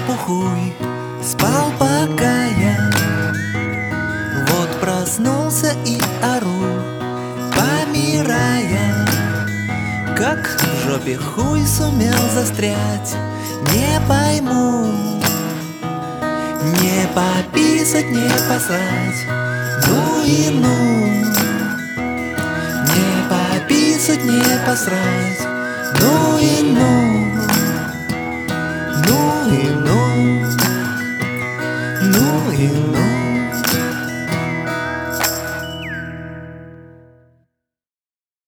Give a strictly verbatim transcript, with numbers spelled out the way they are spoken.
попу хуй, спал пока я. Вот проснулся и ору, помирая. Как в жопе хуй сумел застрять, не пойму. Не пописать, не посрать, ну и ну. Не пописать, не посрать,